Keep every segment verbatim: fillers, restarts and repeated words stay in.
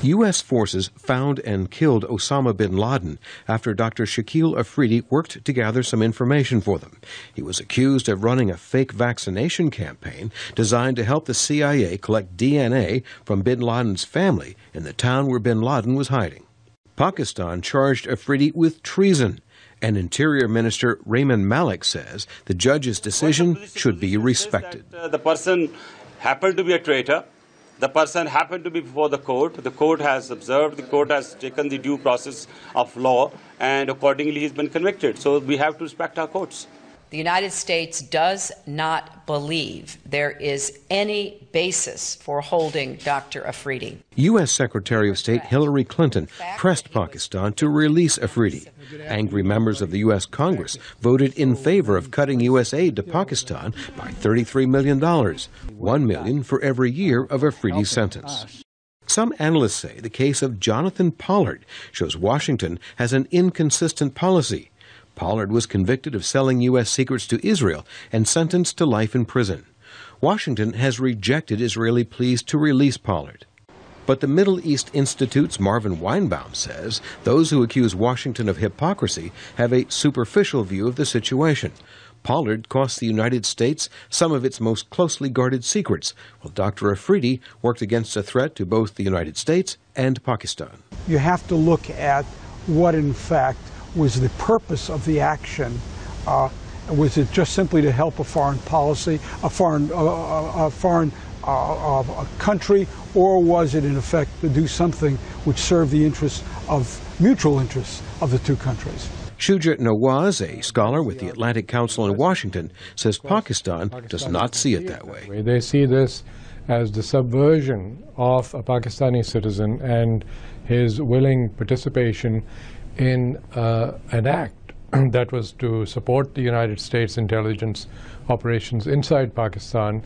U S forces found and killed Osama bin Laden after Doctor Shakil Afridi worked to gather some information for them. He was accused of running a fake vaccination campaign designed to help the C I A collect D N A from bin Laden's family in the town where bin Laden was hiding. Pakistan charged Afridi with treason, and Interior Minister Rehman Malik says the judge's decision should be respected. That, uh, the person happened to be a traitor. The person happened to be before the court. The court has observed, the court has taken the due process of law, and accordingly he's been convicted. So we have to respect our courts. The United States does not believe there is any basis for holding Doctor Afridi. U S Secretary of State Hillary Clinton pressed Pakistan to release Afridi. Angry members of the U S Congress voted in favor of cutting U S aid to Pakistan by thirty-three million dollars, one million dollars for every year of Afridi's sentence. Some analysts say the case of Jonathan Pollard shows Washington has an inconsistent policy. Pollard was convicted of selling U S secrets to Israel and sentenced to life in prison. Washington has rejected Israeli pleas to release Pollard. But the Middle East Institute's Marvin Weinbaum says those who accuse Washington of hypocrisy have a superficial view of the situation. Pollard cost the United States some of its most closely guarded secrets, while Doctor Afridi worked against a threat to both the United States and Pakistan. You have to look at what, in fact, was the purpose of the action. Uh, was it just simply to help a foreign policy, a foreign, uh, a foreign uh, uh, country, or was it in effect to do something which served the interests of mutual interests of the two countries? Shuja Nawaz, a scholar with the Atlantic Council in Washington, says Pakistan does not see it that way. They see this as the subversion of a Pakistani citizen and his willing participation in uh, an act that was to support the United States intelligence operations inside Pakistan.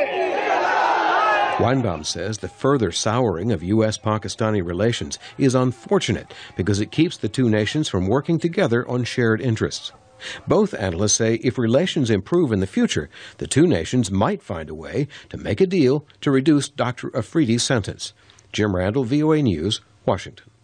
Weinbaum says the further souring of U S Pakistani relations is unfortunate because it keeps the two nations from working together on shared interests. Both analysts say if relations improve in the future, the two nations might find a way to make a deal to reduce Doctor Afridi's sentence. Jim Randall, V O A News, Washington.